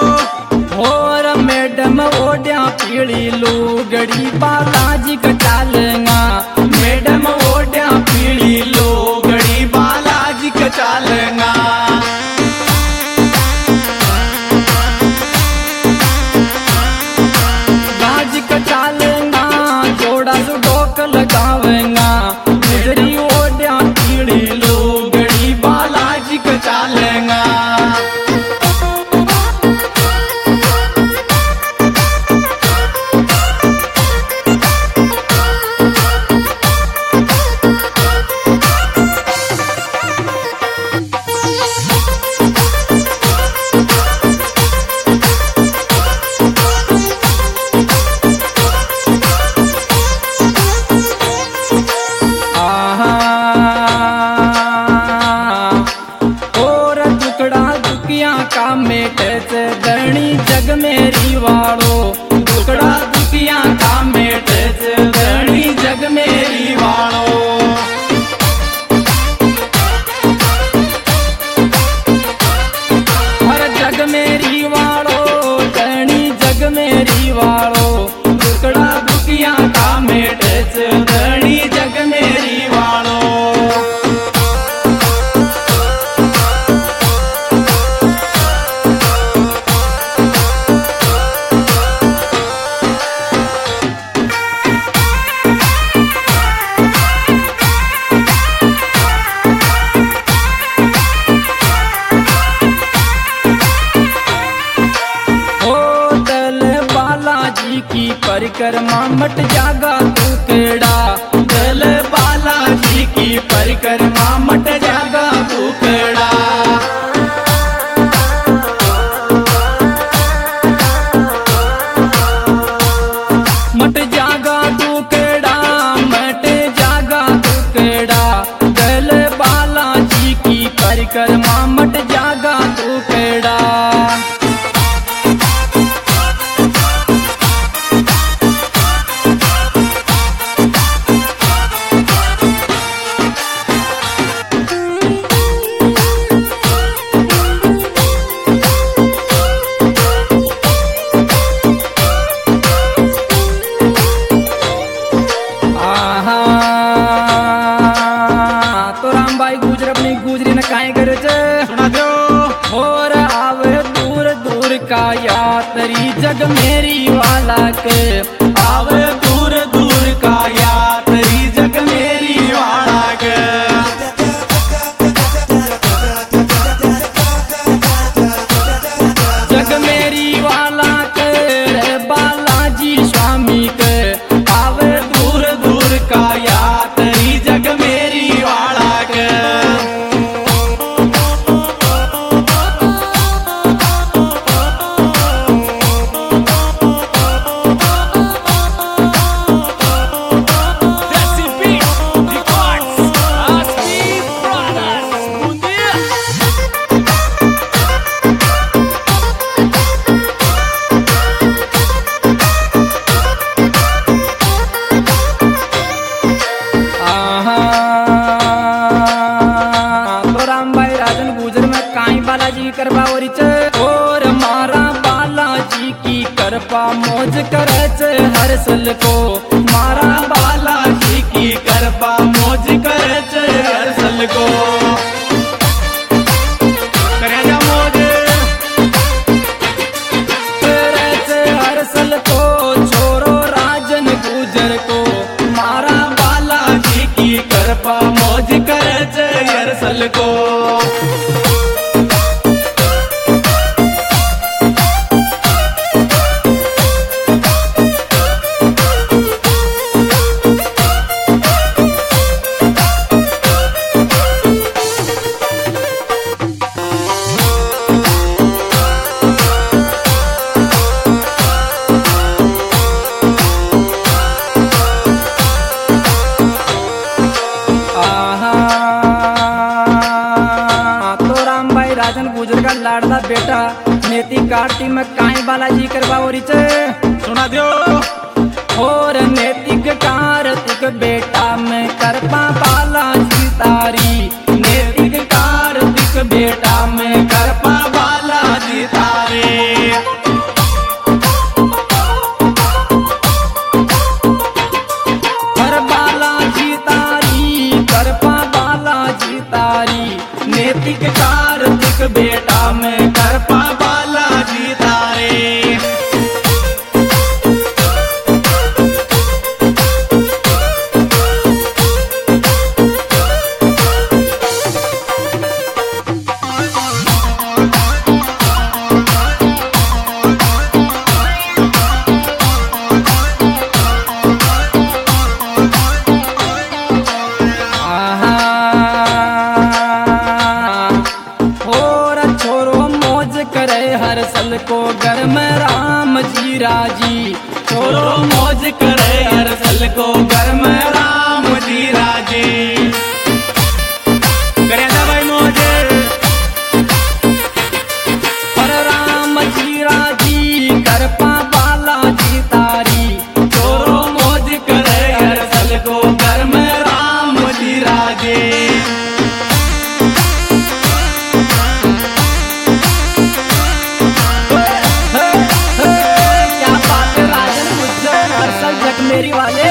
और मैडम ओढ़िया पीली लुगड़ी बालाजी का चालेगा। मैडम ओढ़िया पीली लुगड़ी बालाजी का चालेगा। बाजी का चालेगा जोड़ा जो डोक लगावेगा। गुजरी ओढ़िया पीली लुगड़ी बालाजी का चालेगा। का मेटे से धरणी जग मेरी वालो। टुकड़ा दुखिया का मेटे से धरणी जग मेरी वालो। हर जग मेरी वालो धरणी जग मेरी वालो। टुकड़ा दुखिया का मेटे से धरणी जग मेरी वालो। की परिक्रमा मट जागा तू केड़ा। दल बालाजी की परिक्रमा मट जागा तू केड़ा। मट जागा तू केड़ा मट जागा तू केड़ा। दल बालाजी की परिक्रमा मट जागा तू केड़ा। सुना दो और आवे दूर दूर का यात्री जग मेरी वाला के। आवे दूर दूर का यात्री जग मेरी वाला के। जग मेरी वाला के रे बालाजी स्वामी के। आवे दूर दूर का यात्री जग मेरी वाला के। बालाजी करवा और मारा बालाजी की कृपा मौज करे हर सल को। मारा बालाजी की कृपा मौज करे हर सल को। करे जा मौज करे हर सल को छोरो राजन गुजर को। मारा बालाजी की कृपा मौज करे हर सल को। राजन गुजर का लाडला बेटा नेति कार्तिक में काई बालाजी करवा सुना दो और नैतिक कार्तिक बेटा में करपा बालाजी तारी। नैतिक कार्तिक बेटा में करपा बालाजी तारे। जीरा जी। छोरो मौज करे अरसल को घर में राम जी राजी। करे ना भाई मौज। पर राम जी राजी करपा बालाजी तारी। छोरो मौज करे अरसल को घर में राम जी राजी। क्या बात है राजन गुज्जर अरसल जगमेरी वाले।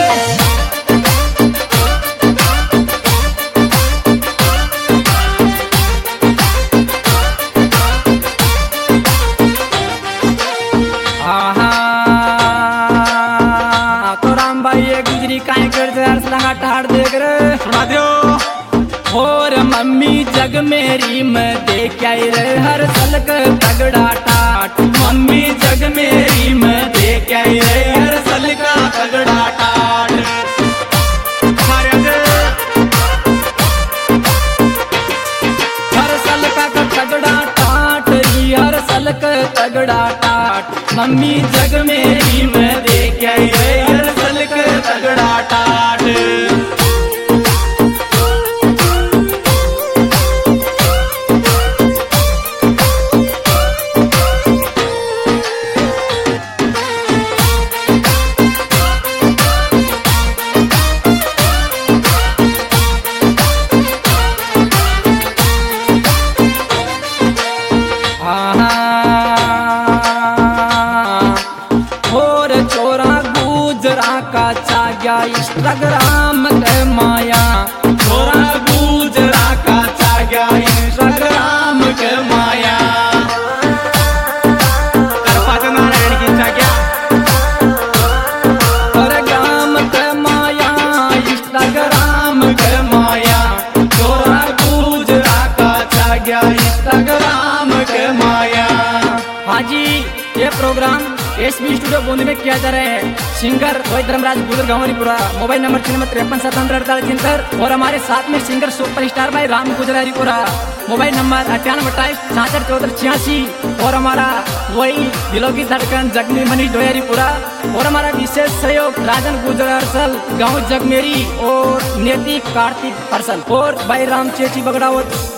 तो राम भाई ये गुजरी काहे करते अरसला का ठाड़ देख रहे सुना दियो। और मम्मी जग मेरी में देख आई रे हर सलक तगड़ा टाट। मम्मी जग मेरी में देख आई रे अरसल का तगड़ा टाट। हर सलक का तगड़ा टाट ही हर सलक तगड़ा टाट। मम्मी जग मेरी में देख आई रे अरसल का तगड़ा टाट। और चोरा गुजरा का चाग्या इंस्टाग्राम के माया। छोरा गुजरा का चाग्या इंस्टाग्राम के माया। करपात नारायण की चाग्या। पर ग्राम के माया इंस्टाग्राम के माया। छोरा गुजरा का चाग्या इंस्टाग्राम के माया। हाँ जी ये प्रोग्राम एसबी स्टूडियो बूंदी में किया जा रहा है। सिंगर रोहित धर्मराज गुजर गांवरीपुरा। मोबाइल नंबर 93537748 और हमारे साथ में सिंगर सुपरस्टार भाई राम गुजरारीपुरा। मोबाइल नंबर 9828671486 और हमारा वही दिलों की धड़कन जगमी मनीष डोयरीपुरा। और हमारा विशेष सहयोग राजन गुजर अरसल गाँव जगमेरी और नेति कार्तिक अरसल और भाई राम चेची बगड़ावत।